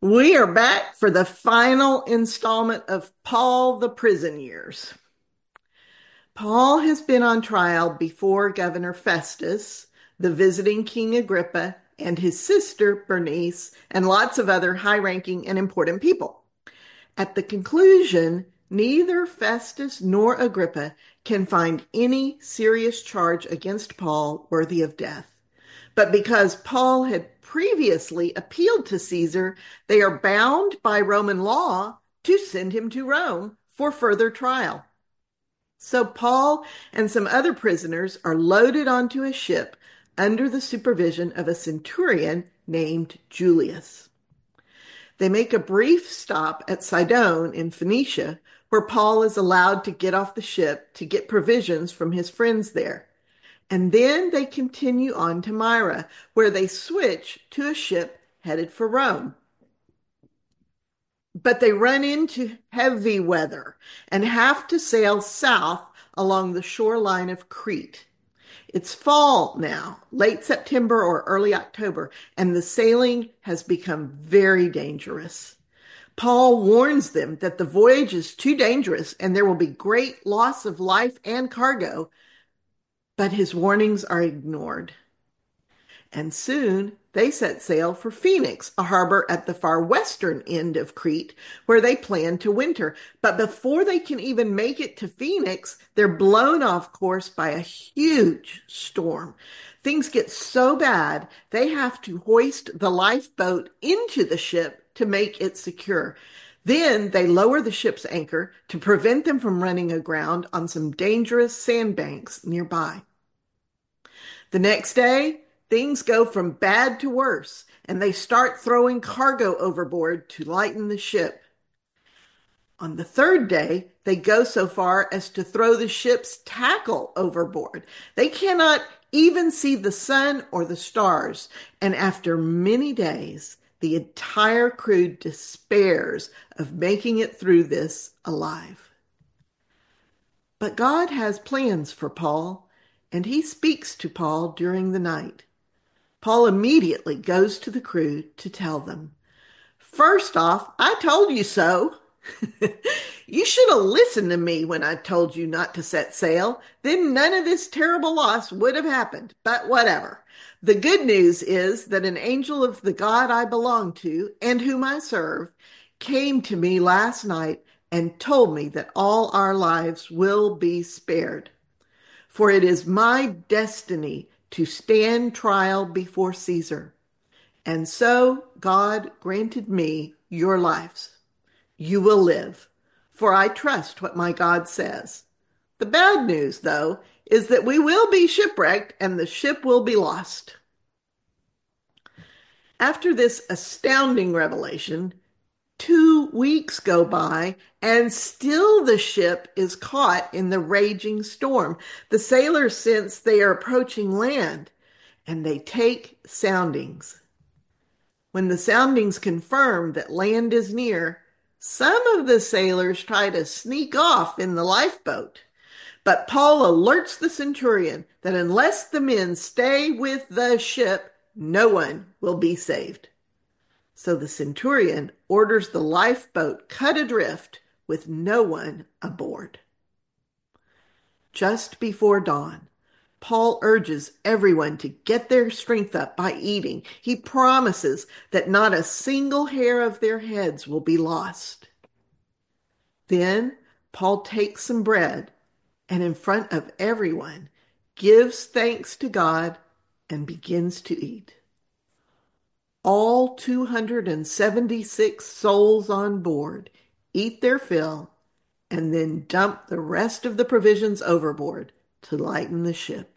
We are back for the final installment of Paul the Prison Years. Paul has been on trial before Governor Festus, the visiting King Agrippa, and his sister Bernice, and lots of other high ranking and important people. At the conclusion, neither Festus nor Agrippa can find any serious charge against Paul worthy of death. But because Paul had previously appealed to Caesar, they are bound by Roman law to send him to Rome for further trial. So Paul and some other prisoners are loaded onto a ship under the supervision of a centurion named Julius. They make a brief stop at Sidon in Phoenicia, where Paul is allowed to get off the ship to get provisions from his friends there. And then they continue on to Myra, where they switch to a ship headed for Rome. But they run into heavy weather and have to sail south along the shoreline of Crete. It's fall now, late September or early October, and the sailing has become very dangerous. Paul warns them that the voyage is too dangerous and there will be great loss of life and cargo, but his warnings are ignored. And soon they set sail for Phoenix, a harbor at the far western end of Crete, where they plan to winter. But before they can even make it to Phoenix, they're blown off course by a huge storm. Things get so bad, they have to hoist the lifeboat into the ship to make it secure. Then they lower the ship's anchor to prevent them from running aground on some dangerous sandbanks nearby. The next day, things go from bad to worse, and they start throwing cargo overboard to lighten the ship. On the third day, they go so far as to throw the ship's tackle overboard. They cannot even see the sun or the stars, and after many days, the entire crew despairs of making it through this alive. But God has plans for Paul, and he speaks to Paul during the night. Paul immediately goes to the crew to tell them, "First off, I told you so. You should have listened to me when I told you not to set sail. Then none of this terrible loss would have happened, but whatever. The good news is that an angel of the God I belong to and whom I serve came to me last night and told me that all our lives will be spared. For it is my destiny to stand trial before Caesar. And so God granted me your lives. You will live, for I trust what my God says. The bad news, though, is that we will be shipwrecked and the ship will be lost." After this astounding revelation, 2 weeks go by, and still the ship is caught in the raging storm. The sailors sense they are approaching land, and they take soundings. When the soundings confirm that land is near, some of the sailors try to sneak off in the lifeboat. But Paul alerts the centurion that unless the men stay with the ship, no one will be saved. So the centurion orders the lifeboat cut adrift with no one aboard. Just before dawn, Paul urges everyone to get their strength up by eating. He promises that not a single hair of their heads will be lost. Then Paul takes some bread and in front of everyone gives thanks to God and begins to eat. All 276 souls on board eat their fill and then dump the rest of the provisions overboard to lighten the ship.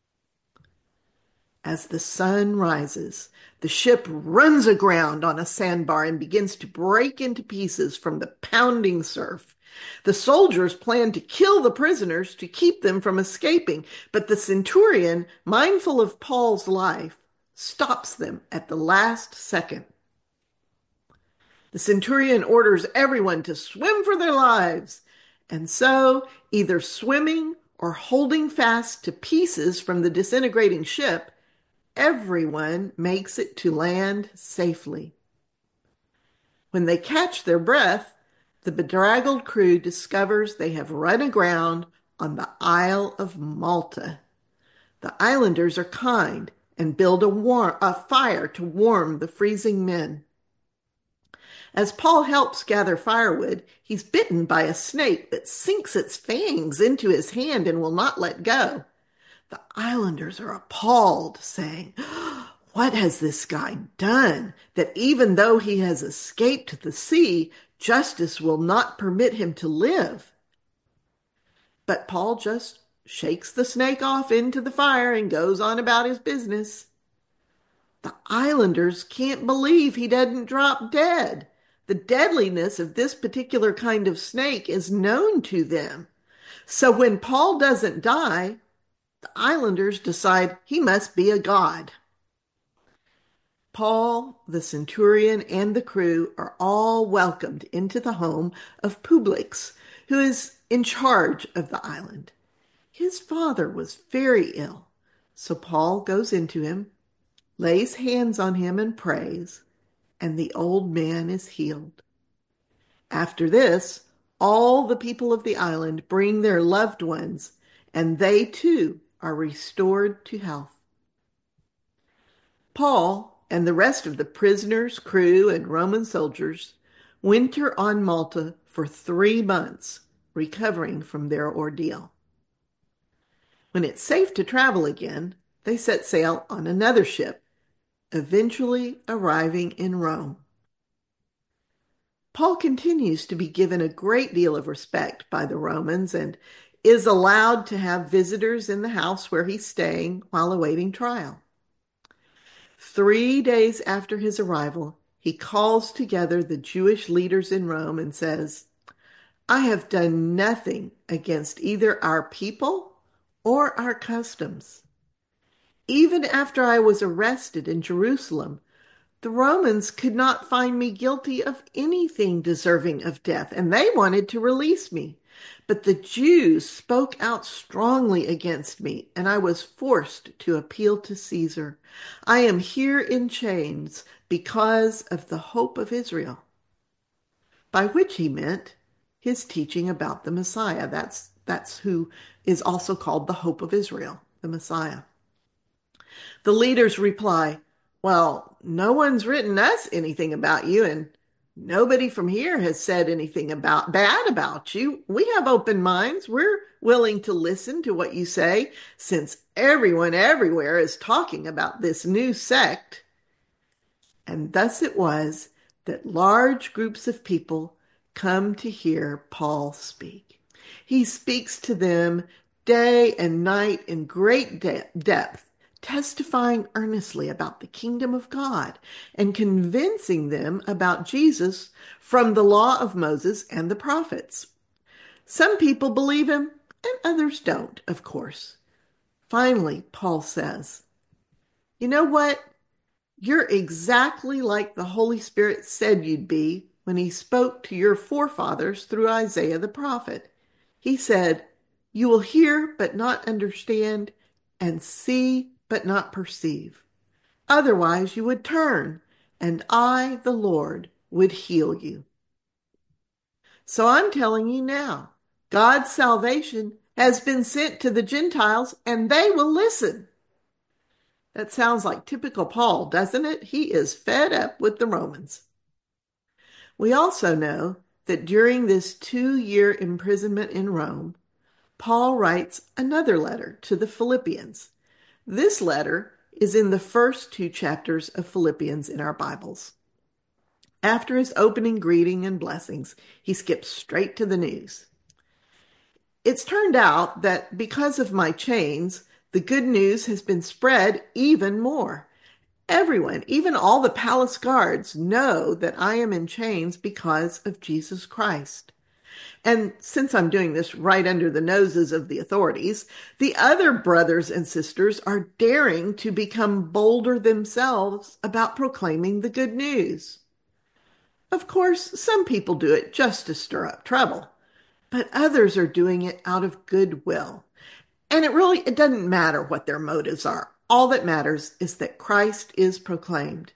As the sun rises, the ship runs aground on a sandbar and begins to break into pieces from the pounding surf. The soldiers plan to kill the prisoners to keep them from escaping, but the centurion, mindful of Paul's life, stops them at the last second. The centurion orders everyone to swim for their lives, and so, either swimming or holding fast to pieces from the disintegrating ship, everyone makes it to land safely. When they catch their breath, the bedraggled crew discovers they have run aground on the Isle of Malta. The islanders are kind and build a fire to warm the freezing men. As Paul helps gather firewood, he's bitten by a snake that sinks its fangs into his hand and will not let go. The islanders are appalled, saying, "What has this guy done that even though he has escaped the sea, justice will not permit him to live?" But Paul just shakes the snake off into the fire and goes on about his business. The islanders can't believe he doesn't drop dead. The deadliness of this particular kind of snake is known to them. So when Paul doesn't die, the islanders decide he must be a god. Paul, the centurion, and the crew are all welcomed into the home of Publius, who is in charge of the island. His father was very ill, so Paul goes into him, lays hands on him and prays, and the old man is healed. After this, all the people of the island bring their loved ones, and they too are restored to health. Paul and the rest of the prisoners, crew, and Roman soldiers winter on Malta for 3 months, recovering from their ordeal. When it's safe to travel again, they set sail on another ship, eventually arriving in Rome. Paul continues to be given a great deal of respect by the Romans and is allowed to have visitors in the house where he's staying while awaiting trial. 3 days after his arrival, he calls together the Jewish leaders in Rome and says, "I have done nothing against either our people or our customs. Even after I was arrested in Jerusalem, the Romans could not find me guilty of anything deserving of death, and they wanted to release me. But the Jews spoke out strongly against me, and I was forced to appeal to Caesar. I am here in chains because of the hope of Israel." By which he meant his teaching about the Messiah. That's who is also called the hope of Israel, the Messiah. The leaders reply, "Well, no one's written us anything about you, and nobody from here has said anything about bad about you. We have open minds. We're willing to listen to what you say, since everyone everywhere is talking about this new sect." And thus it was that large groups of people come to hear Paul speak. He speaks to them day and night in great depth, testifying earnestly about the kingdom of God and convincing them about Jesus from the law of Moses and the prophets. Some people believe him and others don't, of course. Finally, Paul says, "You know what? You're exactly like the Holy Spirit said you'd be when he spoke to your forefathers through Isaiah the prophet. He said, 'You will hear but not understand, and see but not perceive. Otherwise you would turn, and I, the Lord, would heal you.' So I'm telling you now, God's salvation has been sent to the Gentiles, and they will listen." That sounds like typical Paul, doesn't it? He is fed up with the Romans. We also know that during this 2-year imprisonment in Rome, Paul writes another letter to the Philippians. This letter is in the first 2 chapters of Philippians in our Bibles. After his opening greeting and blessings, he skips straight to the news. "It's turned out that because of my chains, the good news has been spread even more. Everyone, even all the palace guards, know that I am in chains because of Jesus Christ. And since I'm doing this right under the noses of the authorities, the other brothers and sisters are daring to become bolder themselves about proclaiming the good news. Of course, some people do it just to stir up trouble, but others are doing it out of goodwill. And it doesn't matter what their motives are. All that matters is that Christ is proclaimed.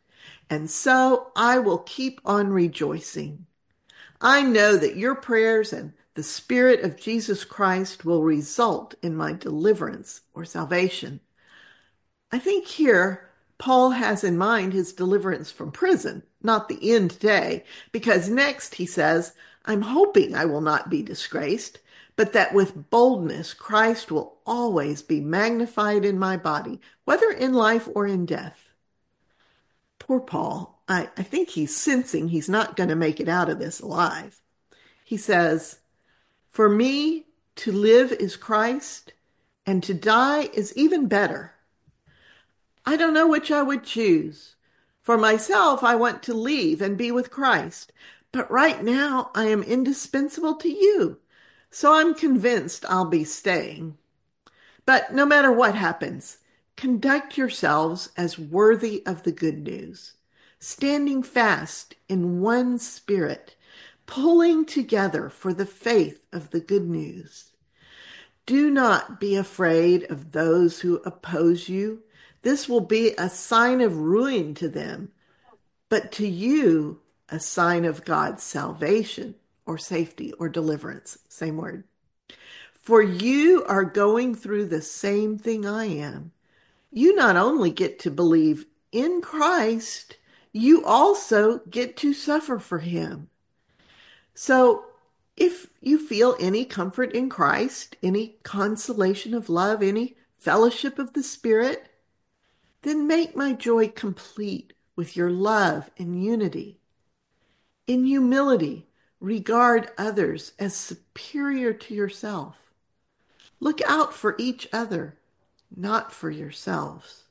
And so I will keep on rejoicing. I know that your prayers and the Spirit of Jesus Christ will result in my deliverance or salvation. I think here Paul has in mind his deliverance from prison, not the end day, because next he says, I'm hoping I will not be disgraced, but that with boldness Christ will always be magnified in my body, whether in life or in death. Poor Paul. I think he's sensing he's not going to make it out of this alive. He says, for me, to live is Christ, and to die is even better. I don't know which I would choose. For myself, I want to leave and be with Christ, but right now I am indispensable to you, so I'm convinced I'll be staying. But no matter what happens, conduct yourselves as worthy of the good news, standing fast in one spirit, pulling together for the faith of the good news. Do not be afraid of those who oppose you. This will be a sign of ruin to them, but to you, a sign of God's salvation or safety or deliverance. Same word. For you are going through the same thing I am. You not only get to believe in Christ, you also get to suffer for him. So if you feel any comfort in Christ, any consolation of love, any fellowship of the Spirit, then make my joy complete with your love and unity. In humility, regard others as superior to yourself. Look out for each other, not for yourselves.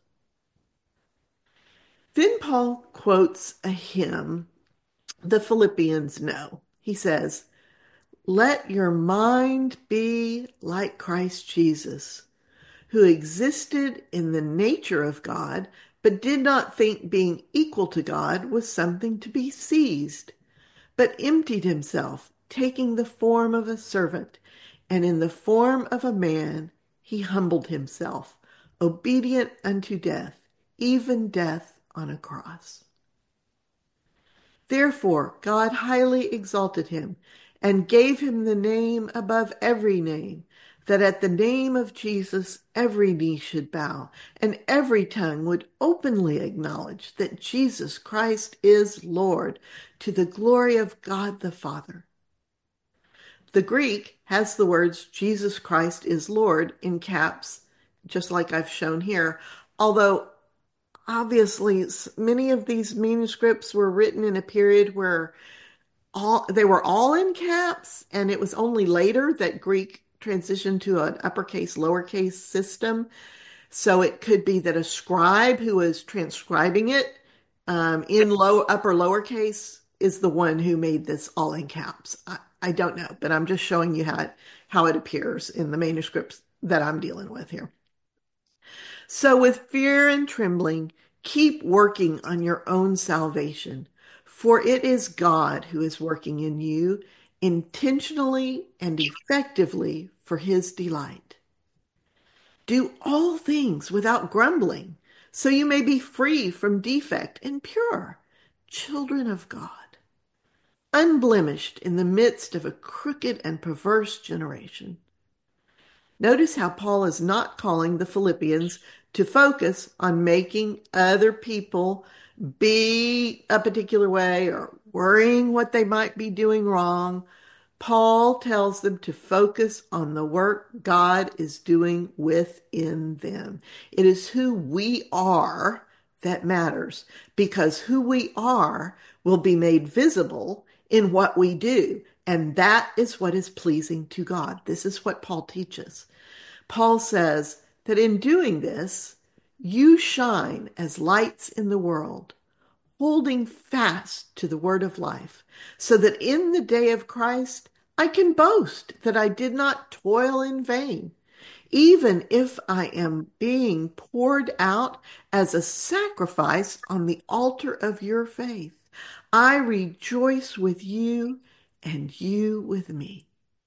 Then Paul quotes a hymn the Philippians know. He says, let your mind be like Christ Jesus, who existed in the nature of God, but did not think being equal to God was something to be seized, but emptied himself, taking the form of a servant, and in the form of a man he humbled himself, obedient unto death, even death on a cross. Therefore God highly exalted him and gave him the name above every name, that at the name of Jesus every knee should bow, and every tongue would openly acknowledge that Jesus Christ is Lord, to the glory of God the Father. The Greek has the words Jesus Christ is Lord in caps, just like I've shown here, although obviously many of these manuscripts were written in a period where they were all in caps, and it was only later that Greek transitioned to an uppercase lowercase system. So it could be that a scribe who was transcribing it in upper lowercase is the one who made this all in caps. I don't know, but I'm just showing you how it appears in the manuscripts that I'm dealing with here. So with fear and trembling, keep working on your own salvation, for it is God who is working in you intentionally and effectively for his delight. Do all things without grumbling, so you may be free from defect and pure, children of God, unblemished in the midst of a crooked and perverse generation. Notice how Paul is not calling the Philippians to focus on making other people be a particular way or worrying what they might be doing wrong. Paul tells them to focus on the work God is doing within them. It is who we are that matters, because who we are will be made visible in what we do. And that is what is pleasing to God. This is what Paul teaches. Paul says that in doing this, you shine as lights in the world, holding fast to the word of life, so that in the day of Christ I can boast that I did not toil in vain, even if I am being poured out as a sacrifice on the altar of your faith. I rejoice with you and you with me.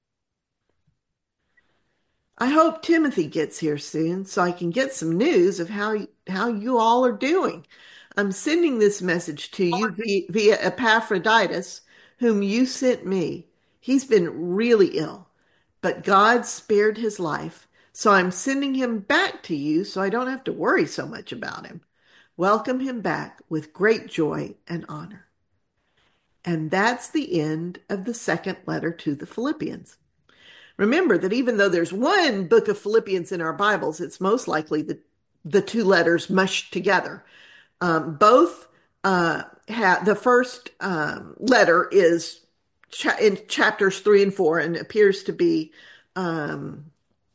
I hope Timothy gets here soon so I can get some news of how you all are doing. I'm sending this message to you via Epaphroditus, whom you sent me. He's been really ill, but God spared his life, so I'm sending him back to you so I don't have to worry so much about him. Welcome him back with great joy and honor. And that's the end of the second letter to the Philippians. Remember that even though there's one book of Philippians in our Bibles, it's most likely the two letters mushed together. Both the first letter is in chapters 3 and 4 and appears to be um,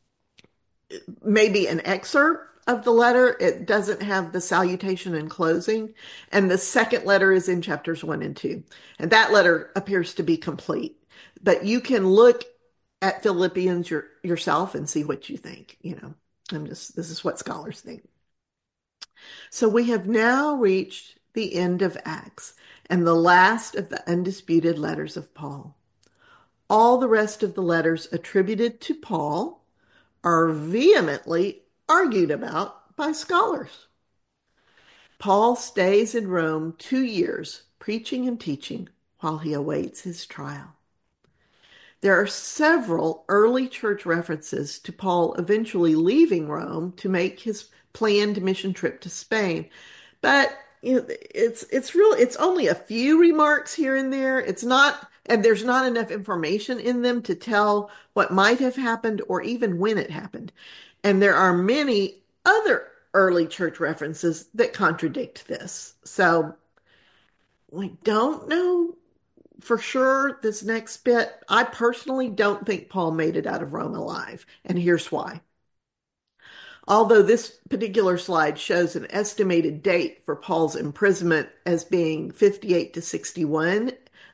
maybe an excerpt of the letter. It doesn't have the salutation and closing. And the second letter is in chapters 1 and 2. And that letter appears to be complete. But you can look at Philippians yourself and see what you think. This is what scholars think. So we have now reached the end of Acts and the last of the undisputed letters of Paul. All the rest of the letters attributed to Paul are vehemently argued about by scholars. Paul stays in Rome 2 years, preaching and teaching while he awaits his trial. There are several early church references to Paul eventually leaving Rome to make his planned mission trip to Spain. But it's only a few remarks here and there. It's not, and there's not enough information in them to tell what might have happened or even when it happened. And there are many other early church references that contradict this. So we don't know for sure this next bit. I personally don't think Paul made it out of Rome alive, and here's why. Although this particular slide shows an estimated date for Paul's imprisonment as being 58 to 61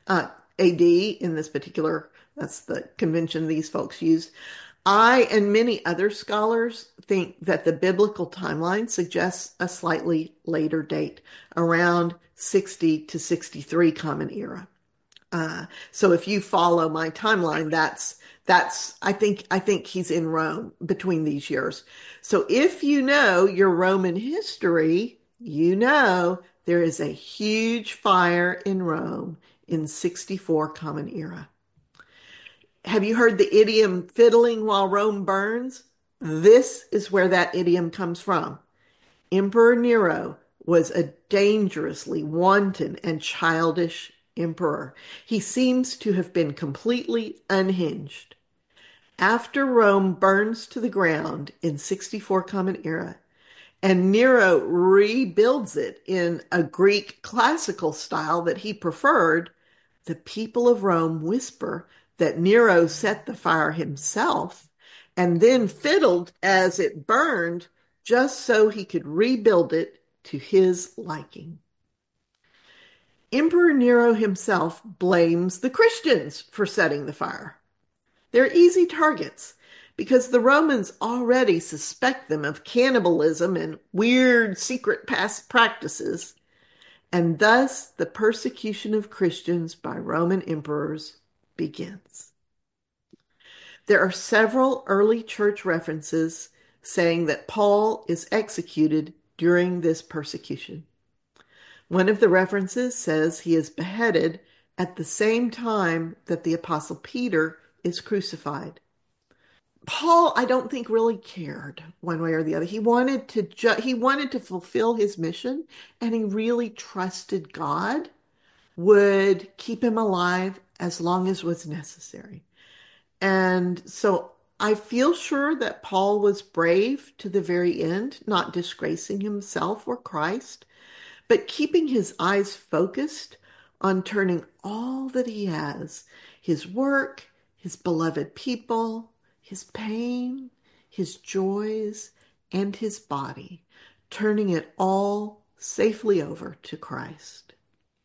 AD in this particular, that's the convention these folks used, I and many other scholars think that the biblical timeline suggests a slightly later date, around 60 to 63 Common Era. So if you follow my timeline, that's I think he's in Rome between these years. So if you know your Roman history, you know there is a huge fire in Rome in 64 Common Era. Have you heard the idiom fiddling while Rome burns? This is where that idiom comes from. Emperor Nero was a dangerously wanton and childish emperor. He seems to have been completely unhinged. After Rome burns to the ground in 64 Common Era, and Nero rebuilds it in a Greek classical style that he preferred, the people of Rome whisper that Nero set the fire himself and then fiddled as it burned just so he could rebuild it to his liking. Emperor Nero himself blames the Christians for setting the fire. They're easy targets because the Romans already suspect them of cannibalism and weird secret past practices, and thus the persecution of Christians by Roman emperors begins. There are several early church references saying that Paul is executed during this persecution. One of the references says he is beheaded at the same time that the Apostle Peter is crucified. Paul, I don't think really cared one way or the other. He wanted to fulfill his mission, and he really trusted God would keep him alive as long as was necessary. And so I feel sure that Paul was brave to the very end, not disgracing himself or Christ, but keeping his eyes focused on turning all that he has, his work, his beloved people, his pain, his joys, and his body, turning it all safely over to Christ.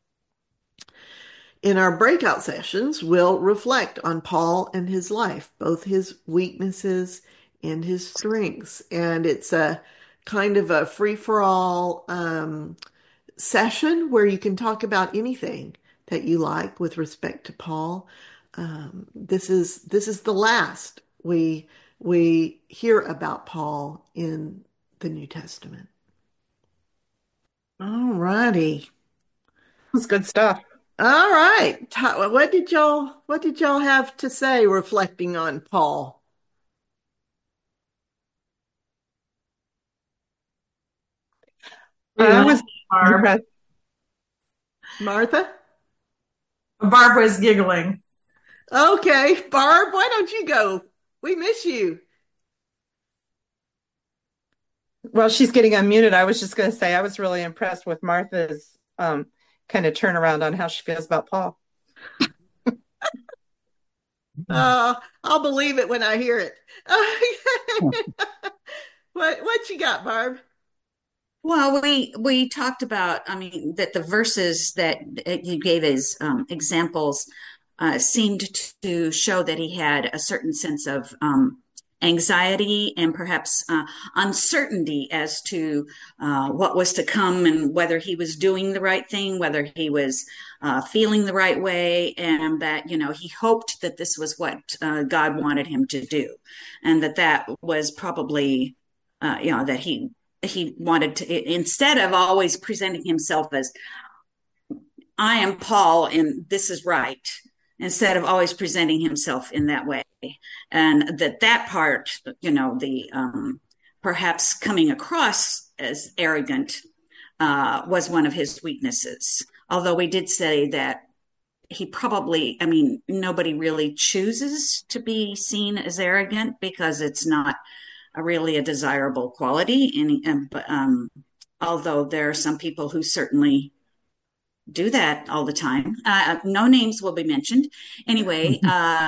In our breakout sessions, we'll reflect on Paul and his life, both his weaknesses and his strengths. And it's a kind of a free-for-all session where you can talk about anything that you like with respect to Paul. This is the last we hear about Paul in the New Testament. All righty. It's good stuff. All right. What did y'all have to say reflecting on Paul? I was Barb. impressed. Martha? Barb was giggling. Okay. Barb, why don't you go? We miss you. Well, she's getting unmuted. I was just going to say I was really impressed with Martha's kind of turnaround on how she feels about Paul. I'll believe it when I hear it. What you got, Barb? Well, we talked about, I mean, that the verses that you gave as examples seemed to show that he had a certain sense of anxiety and perhaps uncertainty as to what was to come and whether he was doing the right thing, whether he was feeling the right way, and that, he hoped that this was what God wanted him to do, and that was probably, that he wanted to, instead of always presenting himself as I am Paul and this is right, instead of always presenting himself in that way. And that part, the perhaps coming across as arrogant was one of his weaknesses. Although we did say that he probably, I mean, nobody really chooses to be seen as arrogant because it's not really a desirable quality. Although there are some people who certainly do that all the time. No names will be mentioned. Anyway,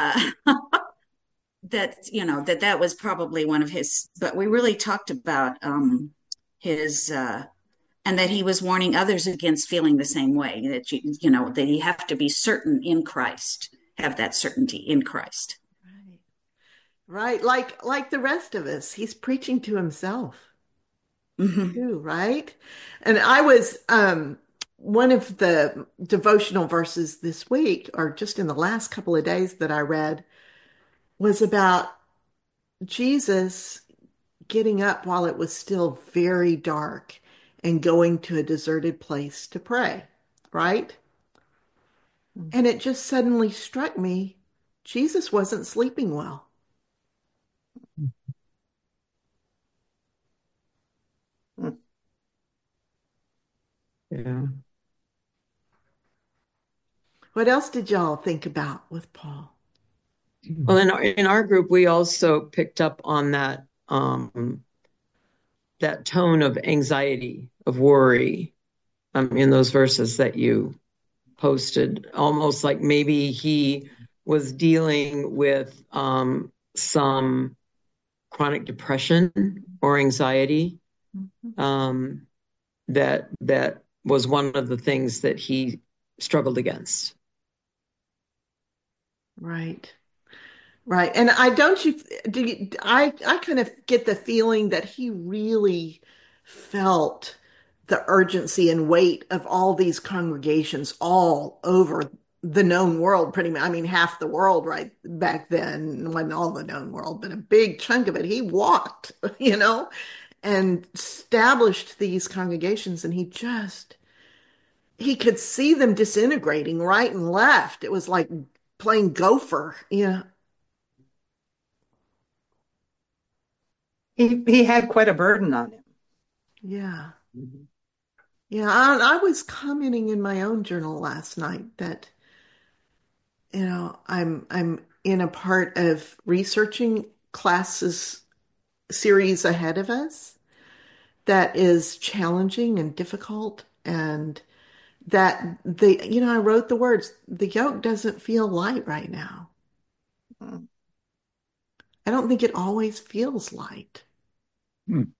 that was probably one of his. But we really talked about his. And that he was warning others against feeling the same way, that that you have to be certain in Christ, have that certainty in Christ. Right. Right. Like the rest of us, he's preaching to himself Mm-hmm. too, right? And I was one of the devotional verses this week, or just in the last couple of days that I read, was about Jesus getting up while it was still very dark and going to a deserted place to pray, right? And it just suddenly struck me, Jesus wasn't sleeping well. Yeah. What else did y'all think about with Paul? Well, in our group, we also picked up on that tone of anxiety, of worry, in those verses that you posted, almost like maybe he was dealing with some chronic depression or anxiety. Um, that was one of the things that he struggled against. Right. Right. And I don't you do you, I kind of get the feeling that he really felt the urgency and weight of all these congregations all over the known world, pretty much. I mean, half the world right back then, wasn't all the known world, but a big chunk of it. He walked, and established these congregations, and he could see them disintegrating right and left. It was like playing gopher, He had quite a burden on him. Yeah. Yeah, I was commenting in my own journal last night that, I'm in a part of researching classes series ahead of us that is challenging and difficult, and that I wrote the words, the yoke doesn't feel light right now. Mm. I don't think it always feels light. Hmm.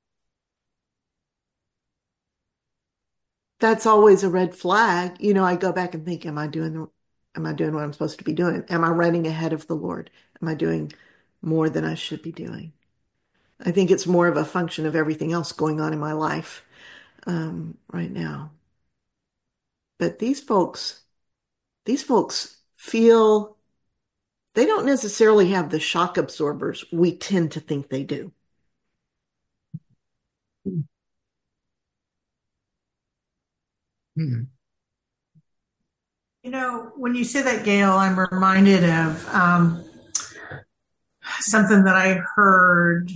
That's always a red flag. I go back and think, am I doing what I'm supposed to be doing? Am I running ahead of the Lord? Am I doing more than I should be doing? I think it's more of a function of everything else going on in my life right now. But these folks feel they don't necessarily have the shock absorbers we tend to think they do. Hmm. When you say that, Gail, I'm reminded of something that I heard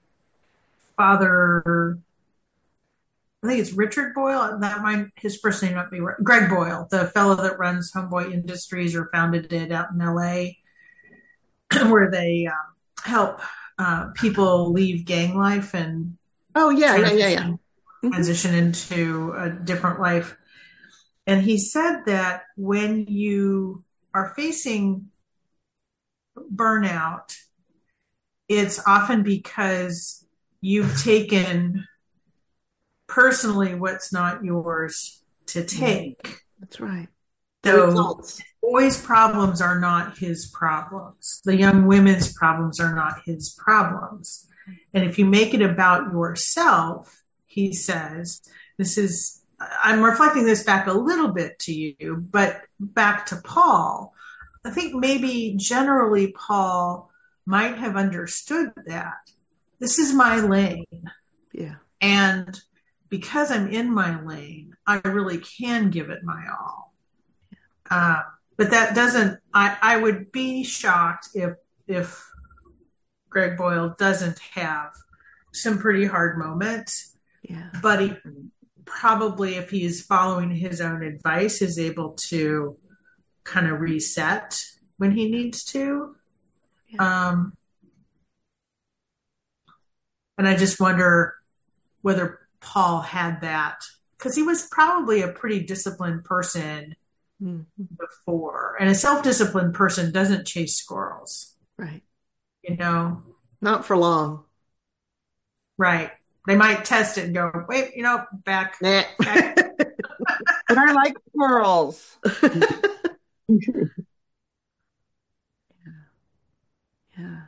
Father, I think it's Richard Boyle. That might his first name not be right. Greg Boyle, the fellow that runs Homeboy Industries or founded it out in L.A., where they help people leave gang life and Oh, yeah, yeah, yeah, yeah. transition transition into a different life. And he said that when you are facing burnout, it's often because you've taken personally what's not yours to take. That's right. The So results. boys' problems are not his problems. The young women's problems are not his problems. And if you make it about yourself, he says, this is, I'm reflecting this back a little bit to you, but back to Paul. I think maybe generally Paul might have understood that this is my lane. Yeah. And because I'm in my lane, I really can give it my all. Uh, but that doesn't, I would be shocked if Greg Boyle doesn't have some pretty hard moments, Yeah. but he probably, if he is following his own advice, is able to kind of reset when he needs to. Yeah. And I just wonder whether Paul had that because he was probably a pretty disciplined person Mhm. before. And a self-disciplined person doesn't chase squirrels, Right. you know? Not for long. Right. They might test it and go, wait, back. Nah. back. But I like squirrels. Yeah.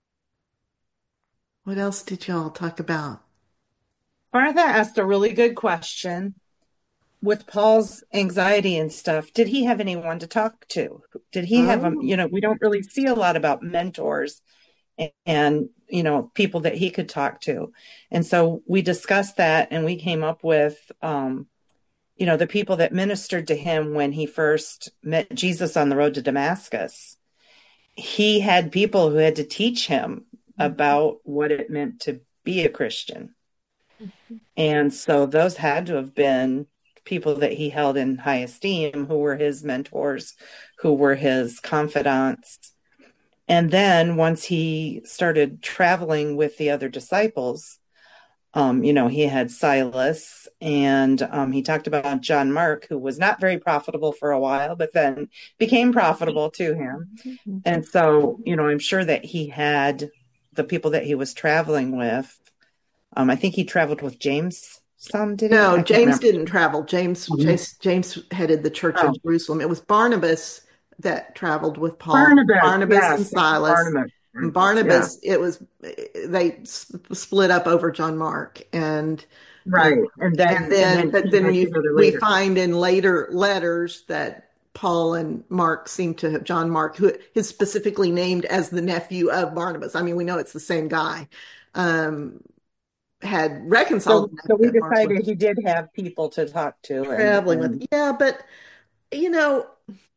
What else did y'all talk about? Martha asked a really good question. With Paul's anxiety and stuff, did he have anyone to talk to? Did he have Oh, we don't really see a lot about mentors and people that he could talk to. And so we discussed that and we came up with the people that ministered to him when he first met Jesus on the road to Damascus. He had people who had to teach him about what it meant to be a Christian. And so those had to have been people that he held in high esteem, who were his mentors, who were his confidants. And then once he started traveling with the other disciples, he had Silas and he talked about John Mark, who was not very profitable for a while, but then became profitable to him. And so, I'm sure that he had the people that he was traveling with. I think he traveled with James some, did he? no, I can't James remember. didn't travel. James headed the church in Oh, Jerusalem. It was Barnabas that traveled with Paul. Barnabas, Barnabas and yes, Silas. Barnabas. And Yeah, Barnabas, it was they split up over John Mark, uh, right. And then but he then met you together we later. find in later letters that Paul and Mark seem to have John Mark, who is specifically named as the nephew of Barnabas. I mean, we know it's the same guy. Um, had reconciled So enough we that Mark decided was he did have people to talk to, traveling with. and Yeah, but you know,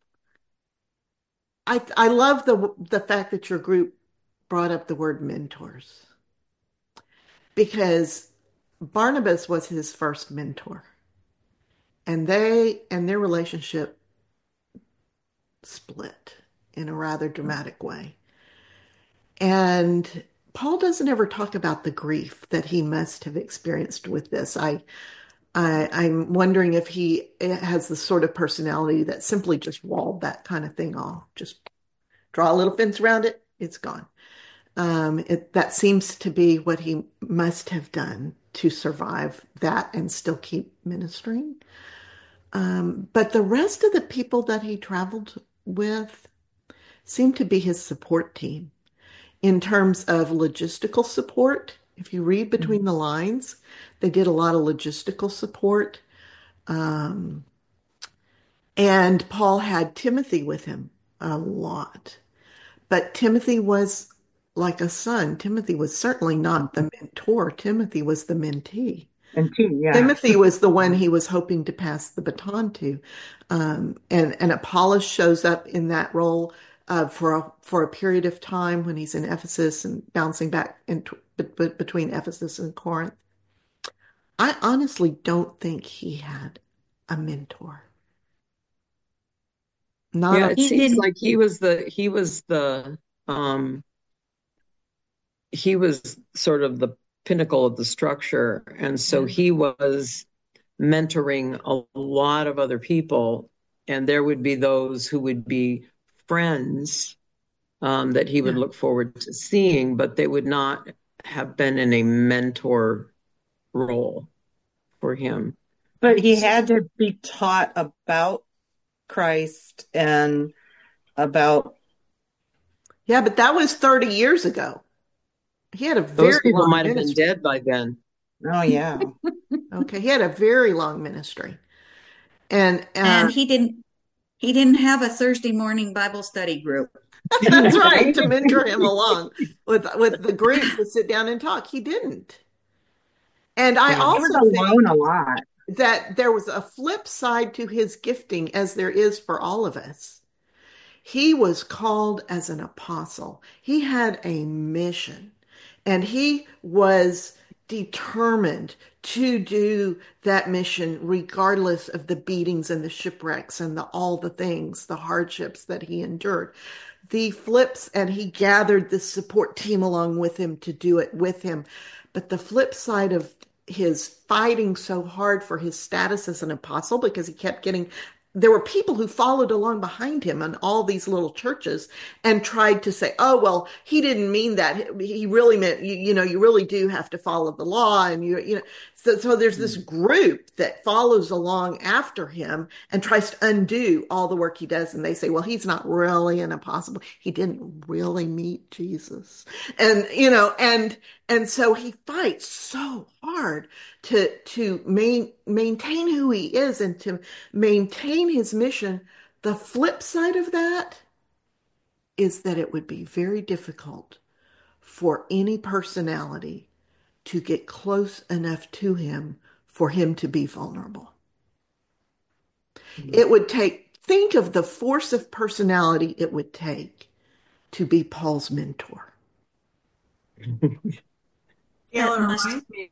I love the fact that your group brought up the word mentors because Barnabas was his first mentor, and their relationship split in a rather dramatic way. And Paul doesn't ever talk about the grief that he must have experienced with this. I'm wondering if he has the sort of personality that simply just walled that kind of thing off. Just draw a little fence around it, it's gone. That seems to be what he must have done to survive that and still keep ministering. But the rest of the people that he traveled with seemed to be his support team in terms of logistical support. If you read between the lines, they did a lot of logistical support. Um, and Paul had Timothy with him a lot. But Timothy was like a son. Timothy was certainly not the mentor. Timothy was the mentee. And two, yeah. Timothy was the one he was hoping to pass the baton to. And Apollos shows up in that role for a period of time when he's in Ephesus and bouncing back between Ephesus and Corinth. I honestly don't think he had a mentor. Not Yeah, a it He seems didn't. like um he was sort of the pinnacle of the structure. And so he was mentoring a lot of other people. And there would be those who would be friends that he would Yeah. look forward to seeing, but they would not have been in a mentor role for him. But he had to be taught about Christ and about. Yeah, but that was 30 years ago. He had a Those very people long might have been ministry. dead by then. Oh, yeah. Okay, he had a very long ministry. And And he didn't have a Thursday morning Bible study group. that's right, to mentor him along with the group to sit down and talk. He didn't. And I Yeah. He was also think alone a lot. that there was a flip side to his gifting, as there is for all of us. He was called as an apostle. He had a mission, and he was determined to do that mission regardless of the beatings and the shipwrecks and all the things, the hardships that he endured. The flips, and he gathered the support team along with him to do it with him. But the flip side of his fighting so hard for his status as an apostle, because he kept getting, there were people who followed along behind him in all these little churches and tried to say, oh, well, he didn't mean that. He really meant, you really do have to follow the law. And so there's this group that follows along after him and tries to undo all the work he does. And they say, well, he's not really an apostle. He didn't really meet Jesus. And so he fights so hard to maintain who he is and to maintain his mission. The flip side of that is that it would be very difficult for any personality to get close enough to him for him to be vulnerable. It would think of the force of personality it would take to be Paul's mentor. Gail, it must- reminds me.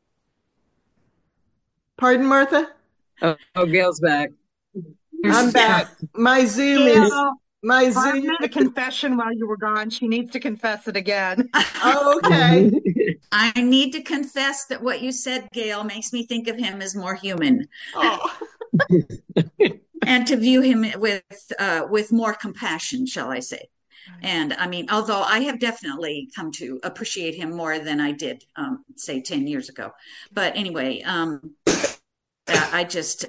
Pardon, Martha? Oh, Gail's back. I'm back. My Zoom Gail, Zoom. made a confession while you were gone. She needs to confess it again. Oh, okay. I need to confess that what you said, Gail, makes me think of him as more human Oh, and to view him with more compassion, shall I say. And I mean, although I have definitely come to appreciate him more than I did, say, 10 years ago. But anyway, I just,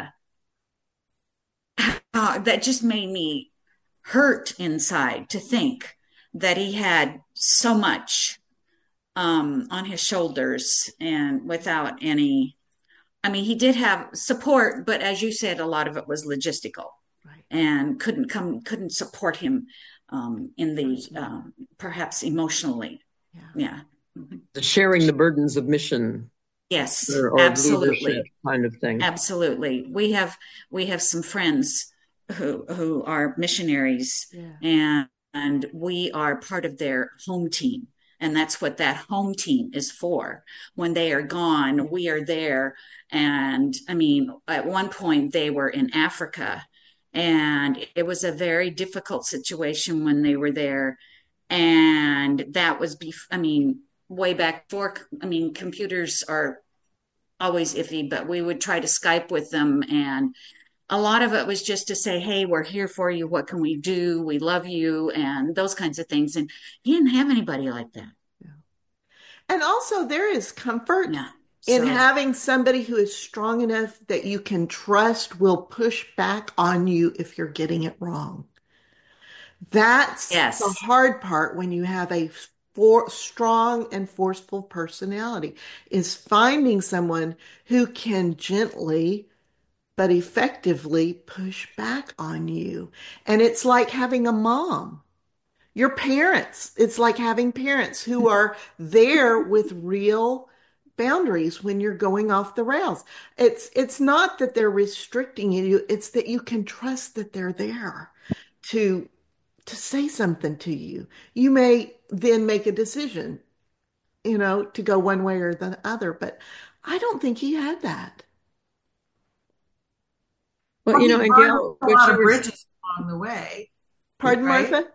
that just made me hurt inside to think that he had so much on his shoulders and without any. I mean, he did have support, but as you said, a lot of it was logistical, right. and couldn't support him in the perhaps emotionally. Yeah. Sharing the burdens of mission. Yes, or absolutely, leadership kind of thing. Absolutely. We have some friends who are missionaries, Yeah. and we are part of their home team. And that's what that home team is for. When they are gone, we are there. And I mean, at one point they were in Africa, and it was a very difficult situation when they were there. And that was, I mean, way back before, I mean, computers are always iffy, but we would try to Skype with them. And a lot of it was just to say, hey, we're here for you. What can we do? We love you, and those kinds of things. And he didn't have anybody like that. Yeah. And also, there is comfort Yeah. in So, having somebody who is strong enough that you can trust will push back on you if you're getting it wrong. That's yes. the hard part when you have a strong and forceful personality, is finding someone who can gently but effectively push back on you. And it's like having a mom. Your parents, it's like having parents who are there with real boundaries when you're going off the rails. It's not that they're restricting you, it's that you can trust that they're there to say something to you. You may then make a decision, to go one way or the other, but I don't think he had that. Well, He and burned Gail, a what lot you of were, bridges along the way, Pardon, right? Martha?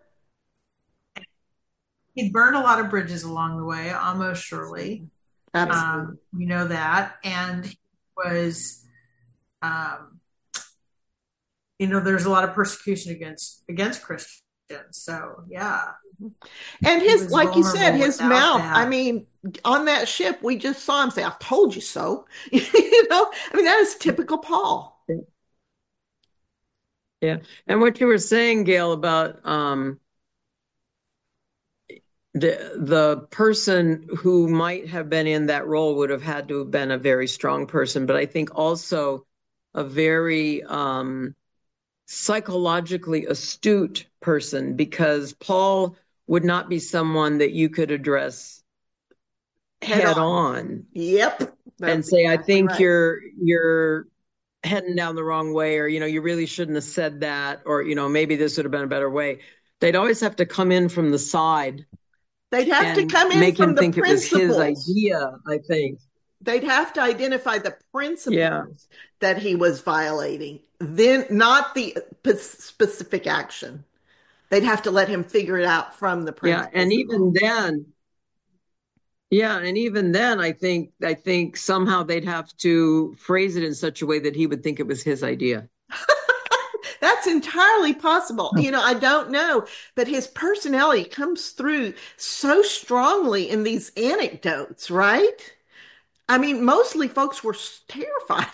He burned a lot of bridges along the way, almost surely. Absolutely. We know that. And he was, um, there's a lot of persecution against Christians. So yeah, And he his, was like you said, vulnerable his without mouth, I that. mean, on that ship, we just saw him say, I told you so. I mean, that is typical Paul. yeah. And what you were saying, Gail, about the person who might have been in that role would have had to have been a very strong person, but I think also a very psychologically astute person, because Paul would not be someone that you could address Head head on. on Yep. and That's say, I exactly think right. you're heading down the wrong way, or you really shouldn't have said that, or maybe this would have been a better way. They'd always have to come in from the side They'd have to and come in make from him the think it was his principles. idea, I think. They'd have to identify the Yeah. principles that he was violating, then not the specific action. They'd have to let him figure it out from the Yeah. principles involved. And even then, I think somehow they'd have to phrase it in such a way that he would think it was his idea. That's entirely possible. I don't know, but his personality comes through so strongly in these anecdotes, right? I mean, mostly folks were terrified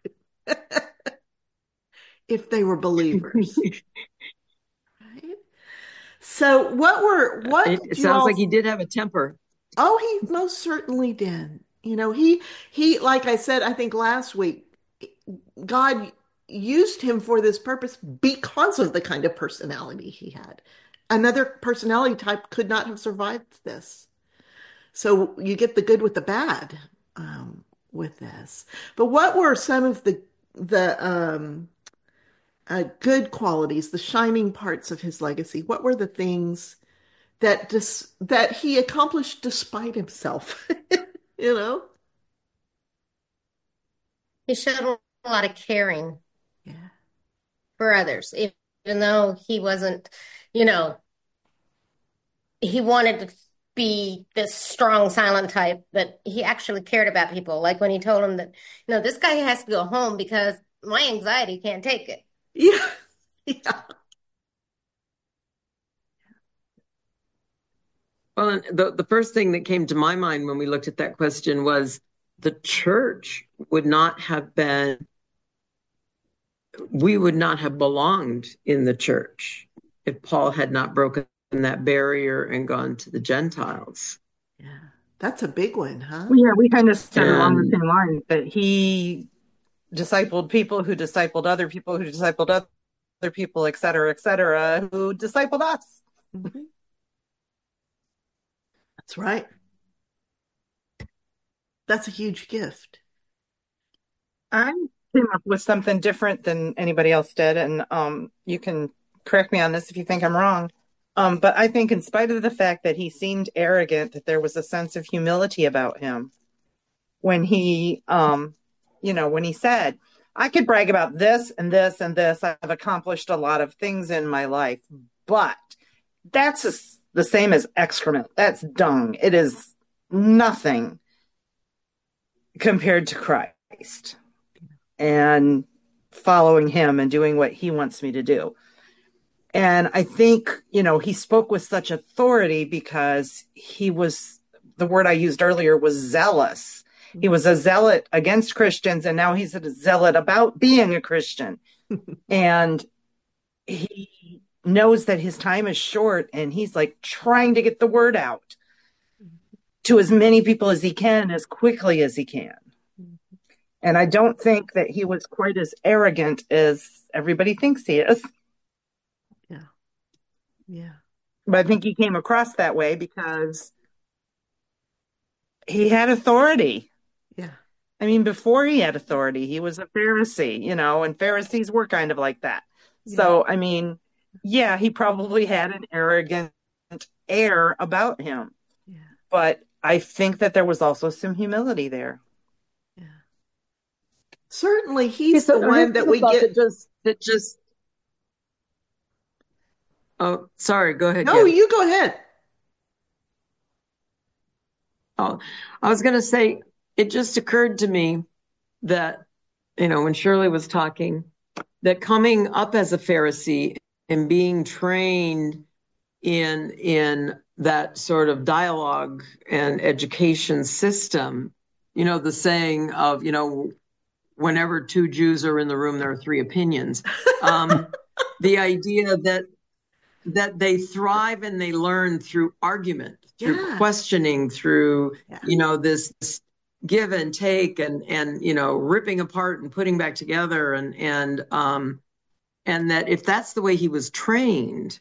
if they were believers. Right? So what It did you sounds all, like he did have a temper. oh, he most certainly did. He, like I said, I think last week, God used him for this purpose because of the kind of personality he had. Another personality type could not have survived this. So you get the good with the bad with this. But what were some of the good qualities, the shining parts of his legacy? What were the things that he accomplished despite himself? you know? He showed a lot of caring Yeah. for others, even though he wasn't, you know, he wanted to be this strong, silent type, but he actually cared about people. Like when he told him that, this guy has to go home because my anxiety can't take it. Yeah. Yeah. Well, and the first thing that came to my mind when we looked at that question was the church would not have been, we would not have belonged in the church if Paul had not broken that barrier and gone to the Gentiles. Yeah. That's a big one, huh? Well, yeah, we kind of said along the And same lines that he discipled people who discipled other people who discipled other people, et cetera, who discipled us. Mm-hmm. That's right. That's a huge gift. I came up with something different than anybody else did, and you can correct me on this if you think I'm wrong. But I think in spite of the fact that he seemed arrogant, that there was a sense of humility about him when he, when he said, I could brag about this and this and this. I've accomplished a lot of things in my life, but that's the same as excrement. That's dung. It is nothing compared to Christ and following him and doing what he wants me to do. And I think, he spoke with such authority because he was, the word I used earlier was zealous. He was a zealot against Christians, and now he's a zealot about being a Christian. And he knows that his time is short, and he's like trying to get the word out to as many people as he can, as quickly as he can. And I don't think that he was quite as arrogant as everybody thinks he is. Yeah. Yeah. But I think he came across that way because he had authority. Yeah. I mean, before he had authority, he was a Pharisee, and Pharisees were kind of like that. Yeah. So, I mean, yeah, he probably had an arrogant air about him, Yeah. but I think that there was also some humility there. Yeah. Certainly Okay, he's the so one here's that the we thought get. that just oh, sorry, go ahead, No, Gabby. you go ahead. Oh, I was going to say, it just occurred to me that, when Shirley was talking, that coming up as a Pharisee and being trained in that sort of dialogue and education system, the saying of, whenever two Jews are in the room, there are three opinions. The idea that they thrive and they learn through argument, through Yeah. questioning, through, Yeah. this give and take and ripping apart and putting back together and that if that's the way he was trained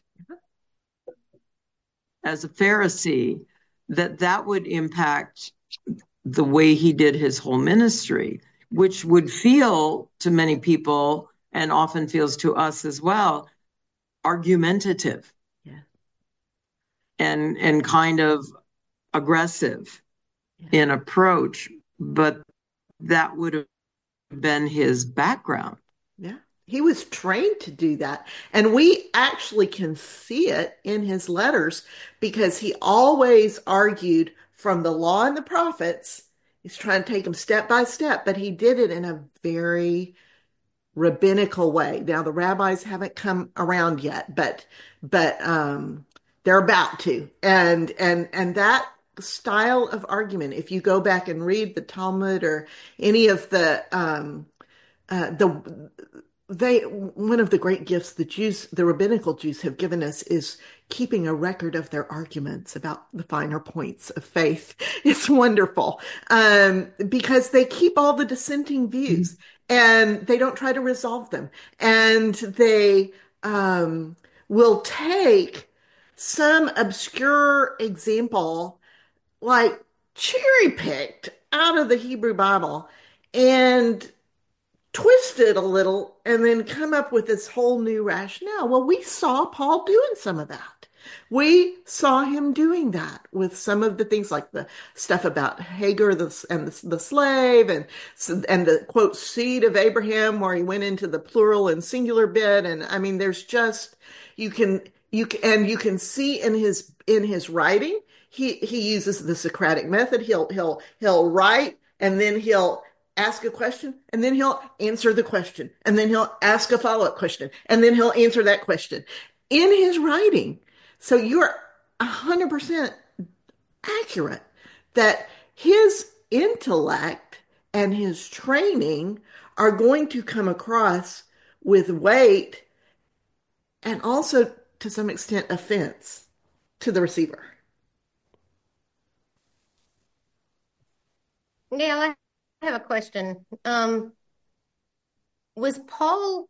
as a Pharisee, that would impact the way he did his whole ministry, which would feel to many people and often feels to us as well, argumentative. Yeah. And kind of aggressive in approach, but that would have been his background. Yeah. He was trained to do that. And we actually can see it in his letters because he always argued from the law and the prophets. He's trying to take them step by step, but he did it in a very rabbinical way. Now the rabbis haven't come around yet, but they're about to. And that style of argument, if you go back and read the Talmud or any of the they one of the great gifts the rabbinical Jews have given us is keeping a record of their arguments about the finer points of faith. It's wonderful because they keep all the dissenting views and they don't try to resolve them, and they will take some obscure example like cherry picked out of the Hebrew Bible and twist it a little and then come up with this whole new rationale. Well, we saw Paul doing some of that. We saw him doing that with some of the things like the stuff about Hagar and the slave and the quote seed of Abraham where he went into the plural and singular bit. And I mean, there's just you can see in his writing he uses the Socratic method. He'll write and then he'll ask a question and then he'll answer the question and then he'll ask a follow-up question and then he'll answer that question in his writing. So you're 100% accurate that his intellect and his training are going to come across with weight and also to some extent offense to the receiver. Gail, I have a question. Was Paul,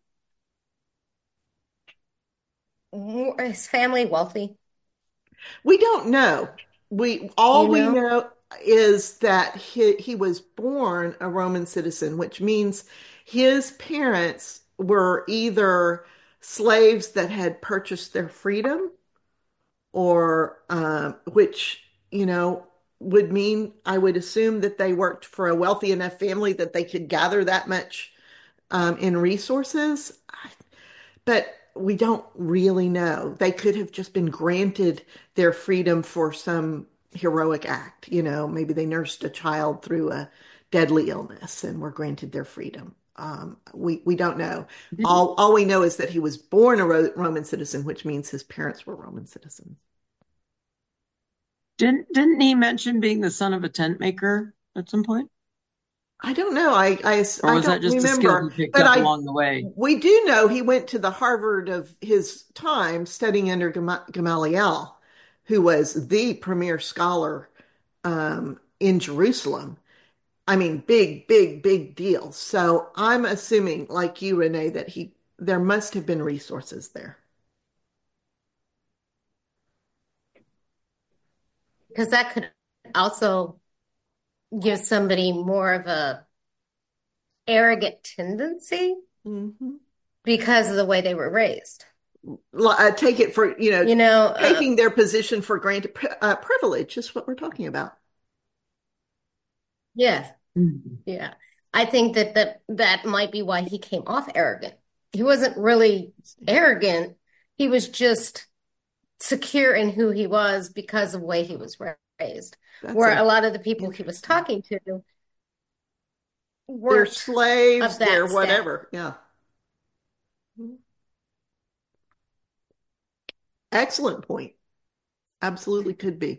his family wealthy? We don't know. We Do all you we know? know is that he was born a Roman citizen, which means his parents were either slaves that had purchased their freedom, or which would mean I would assume that they worked for a wealthy enough family that they could gather that much in resources. But we don't really know. They could have just been granted their freedom for some heroic act. Maybe they nursed a child through a deadly illness and were granted their freedom. We don't know. Didn't, All we know is that he was born a Roman citizen, which means his parents were Roman citizens. didn't he mention being the son of a tent maker at some point? I don't know. Or I was that don't just a skill he remember, picked but up I along the way? we do know he went to the Harvard of his time studying under Gamaliel, who was the premier scholar in Jerusalem. I mean, big, big, big deal. So I'm assuming, like you, Renee, that there must have been resources there. Because that could also gives somebody more of a arrogant tendency Hmm. because of the way they were raised. Take it for, You know, taking their position for granted. Privilege is what we're talking about. yes, Mhm. yeah. I think that might be why he came off arrogant. He wasn't really arrogant. He was just secure in who he was because of the way he was raised. That's Where a a lot of the people he was interesting. talking to They're weren't slaves, of they're that status. whatever. Yeah. Excellent point. Absolutely could be.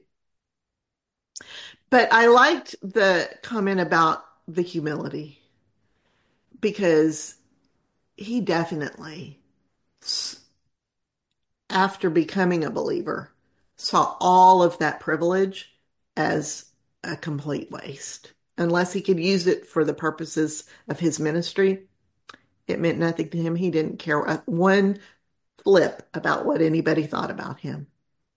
But I liked the comment about the humility because he definitely, after becoming a believer, saw all of that privilege as a complete waste. Unless he could use it for the purposes of his ministry, it meant nothing to him. He didn't care one flip about what anybody thought about him.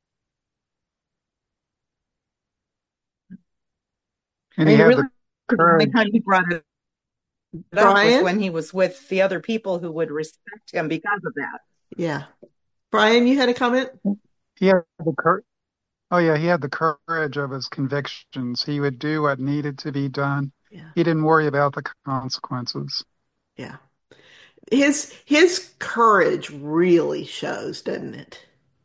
And I he mean, had really, the the only courage. time he brought it up was Brian? when he was with the other people who would respect him because of that. Yeah. Brian, you had a comment? He had the courage. Oh yeah, he had the courage of his convictions. He would do what needed to be done. Yeah. He didn't worry about the consequences. Yeah. His courage really shows, doesn't it?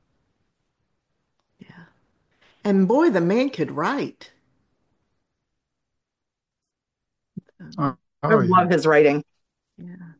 Yeah. And boy, the man could write. Oh, I oh yeah. love his writing. Yeah.